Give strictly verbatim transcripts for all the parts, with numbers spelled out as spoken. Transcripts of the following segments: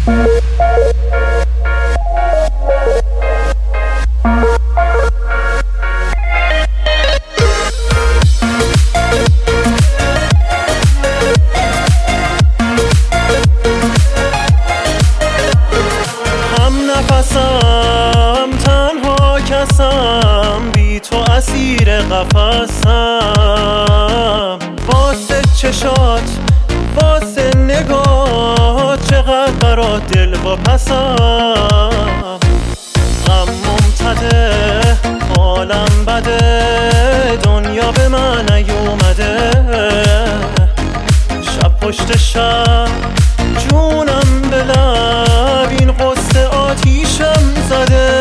نفسم تنها کسم، بی تو اسیر قفسم. واسه چشات واسه نگاه چقدر برات دل و پسم. غم ممتده حالم بده، دنیا به من نیومده. شب پشت شب جونم به لب، این قصه آتیشم زده.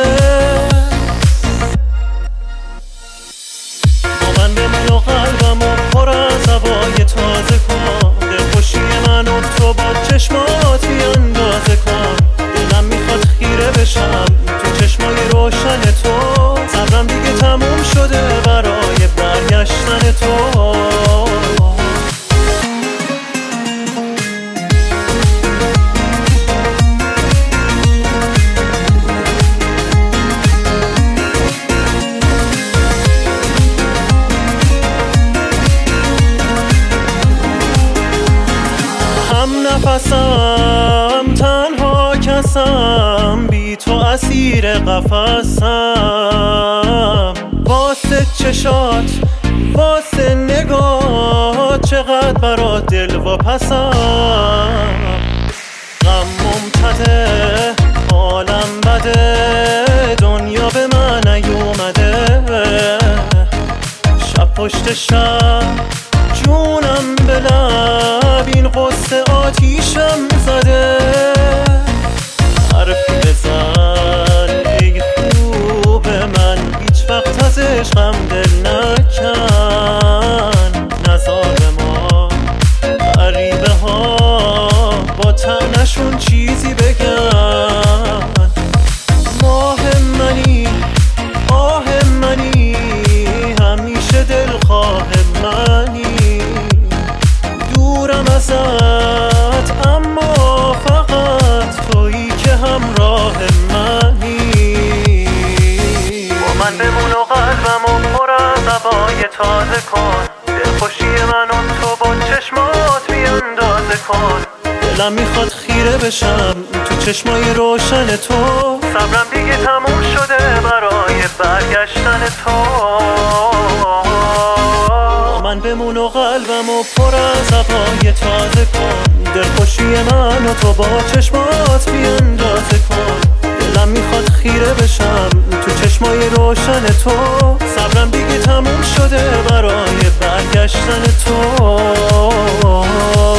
با من بمون و قلبمو پر از هوای تازه کن. دلخوشی من و تو با چشمات بیاندازه کن. دلم میخواد خیره بشم تو چشمای روشن تو. صبرم دیگه تموم شده برای برگشتن تو. نفسم تنها کسم، بی تو اسیر قفسم. واسه چشات واسه نگاه چقدر برات دل و پسم. غم ممتده حالم بده، دنیا به من نیومده. شب پشت شب جونم به لب، این قصه آتیشم زده. حرفی بزن ای خوب من، هیچ وقت از عشقم دل نکن. نزار به ما غریبه ها با طعنشون چیزی بگن. ماه منی آه منی، همیشه دلخواه منی. دورم ازت اما فقط تویی که همراه منی. با من بمون و قلبمو پر از هوای تازه کن. دلخوشی من و تو با چشمات بیاندازه کن. دلم میخواد خیره بشم تو چشمای روشن تو. صبرم دیگه تموم شده برای برگشتن تو. من بمون و قلبمو پر از هوای تازه کن. دلخوشی من و تو با چشمات بیاندازه کن. دلم میخواد خیره بشم تو چشمای روشن تو. صبرم دیگه تموم شده برای برگشتن تو.